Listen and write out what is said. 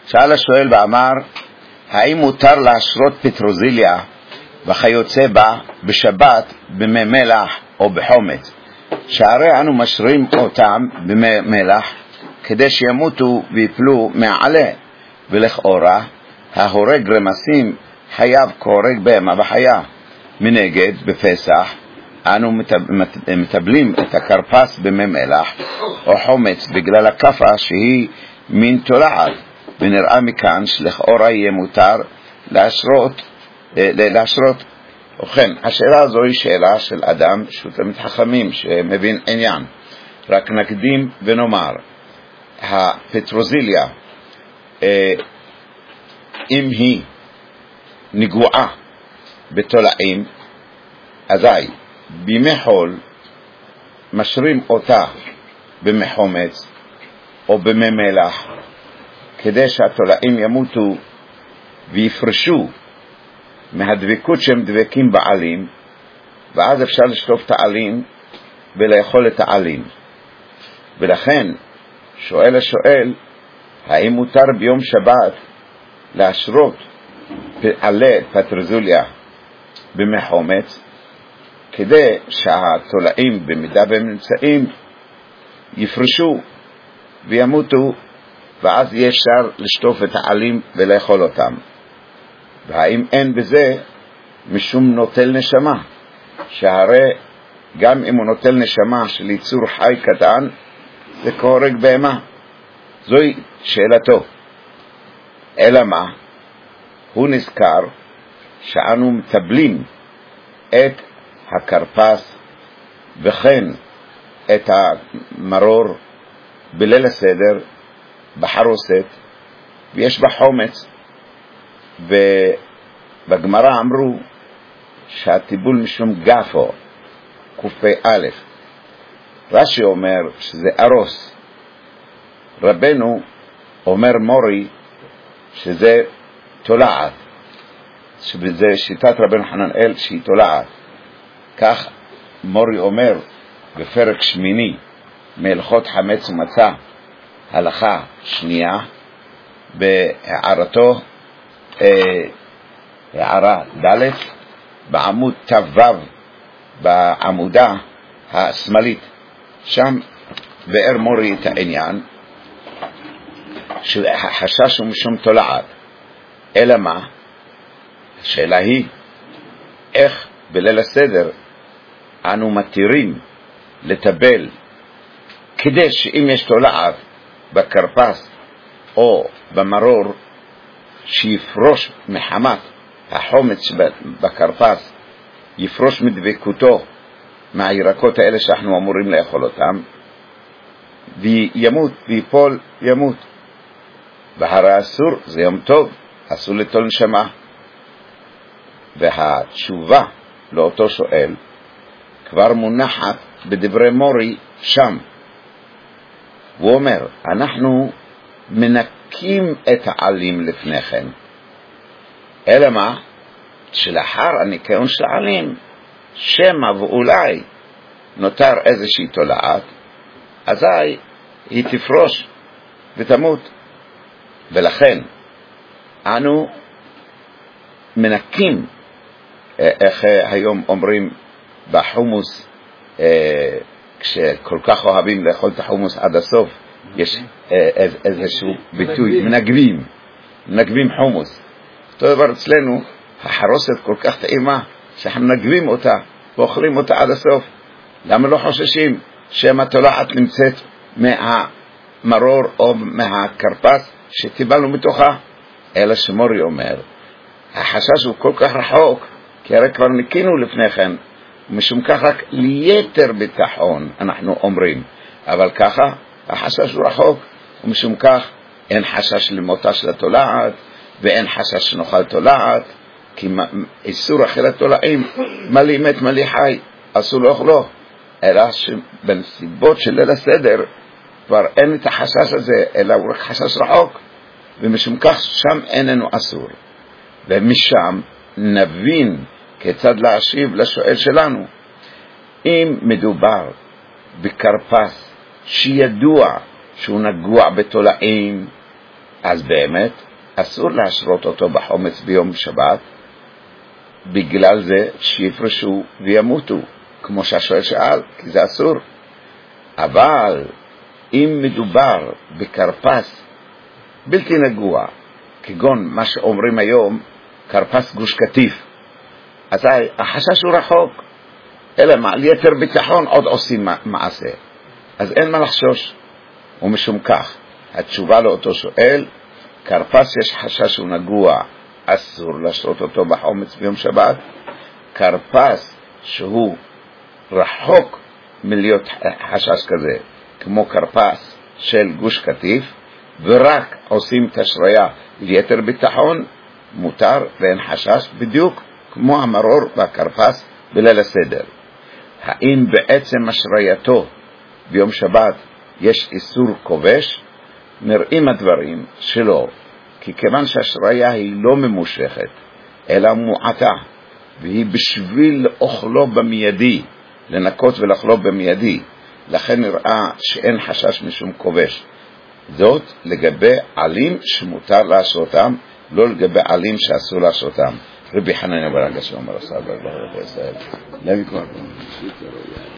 שאל השואל ואמר, האם מותר להשרות פטרוזיליה וכיוצא בה בשבת במי מלח או בחומץ? שהרי אנו משרים אותם במי מלח כדי שימותו ויפלו מעלה, ולכאורה ההורג רמסים חייב כהורג בהמה וחיה. מנגד בפסח אנו מטבלים את הקרפס במי מלח או חומץ בגלל הקפה שהיא מין תולעת, ונראה מכאן שלכאורה יהיה מותר להשרות. ובכן, השאלה הזו היא שאלה של אדם שהוא תלמיד חכמים שמבין עניין. רק נקדים ונאמר, הפטרוזיליה, אם היא נגועה בתולעים, אזי בימי חול משרים אותה במי חומץ או במי מלח כדי שהתולעים ימותו ויפרשו מהדבקות שהם דבקים בעלים, ואז אפשר לשטוף את העלים ולאכול את העלים. ולכן שואל השואל, האם מותר ביום שבת להשרות עלי פטרוזיליה במי חומץ כדי שהתולעים במידה והם נמצאים יפרשו וימותו, ואז יהיה אפשר לשטוף את העלים ולאכול אותם? והאם אין בזה משום נוטל נשמה, שהרי גם אם הוא נוטל נשמה של יצור חי קטן זה כהורג בהמה? זוהי שאלתו. אלא מה? הוא נזכר שאנו מטבלים את הקרפס וכן את המרור בליל הסדר בחרוסת, ויש בה חומץ, ובגמרא אמרו שהטיבול משום גפו, קופי א'. רש"י אומר שזה ארוס, רבנו אומר מורי שזה תולעת, שזה שיטת רבנו חננאל שהיא תולעת. כך מורי אומר בפרק שמיני מהלכות חמץ ומצה, הלכה שנייה, בהערתו הערה ד' בעמוד ת"ו בעמודה השמאלית. שם באר מורי את העניין שהחשש הוא משום תולעת. אלא מה? השאלה היא איך בליל הסדר אנו מתירים לטבל כדי שאם יש תולעת בקרפס או במרור שיפרוש מחמת החומץ בקרפס, יפרוש מדבקותו מהירקות האלה שאנחנו אמורים לאכול אותם, וימות, ויפול, ימות. והרי אסור, זה יום טוב, אסור לטול נשמה. והתשובה לאותו שואל כבר מונחת בדברי מורי שם. הוא אומר, אנחנו מנקים את העלים לפני כן. אלא מה? שלאחר הניקיון של העלים, שמא ואולי נותר איזושהי תולעת, אזי היא תפרוש ותמות. ולכן אנו מנקים, איך היום אומרים בחומוס, כשכל כך אוהבים לאכול את החומוס עד הסוף, יש איזשהו ביטוי, מנגבים חומוס. אותו דבר אצלנו, החרוסת כל כך טעימה שאנחנו מנגבים אותה ואוכלים אותה עד הסוף. למה לא חוששים שמא תולעת נמצאת מהמרור או מהקרפס שטיבלנו מתוכה? אלא שמורי אומר, החשש הוא כל כך רחוק, כי הרי כבר ניקינו לפני כן, ומשום כך רק ליתר ביטחון אנחנו אומרים, אבל ככה החשש הוא רחוק, ומשום כך אין חשש למותה של התולעת, ואין חשש שנאכל תולעת, כי איסור אכילת תולעים, מלי מת מלי חי, אסור לאכלו. אלא שבנסיבות של ליל הסדר כבר אין את החשש הזה, אלא הוא רק חשש רחוק, ומשום כך שם איננו אסור. ומשם נבין כיצד להשיב לשואל שלנו. אם מדובר בקרפס שידוע שהוא נגוע בתולעים, אז באמת אסור להשרות אותו בחומץ ביום שבת, בגלל זה שיפרשו וימותו, כמו שהשואל שאל, כי זה אסור. אבל אם מדובר בקרפס בלתי נגוע, כגון מה שאומרים היום קרפס גוש קטיף, אז החשש הוא רחוק, אלא על יתר ביטחון עוד עושים מעשה, אז אין מה לחשוש. ומשום כך התשובה לאותו שואל, קרפס יש חשש שהוא נגוע, אסור לשרות אותו בחומץ ביום שבת. קרפס שהוא רחוק מלהיות חשש כזה, כמו קרפס של גוש קטיף, ורק עושים את השריה ליתר ביטחון, מותר ואין חשש, בדיוק כמו המרור והקרפס בליל הסדר. האם בעצם השרייתו ביום שבת יש איסור כובש? נראים הדברים שלא, כי כיוון שהשריה היא לא ממושכת אלא מועטה, והיא בשביל לאכלו במיידי, לנקות ולאכלו במיידי, לכן נראה שאין חשש משום כובש. זאת לגבי עלים שמותר לעשותם, לא לגבי עלים שאסור לעשותם. רבי חנניה בן עקשיא אומר,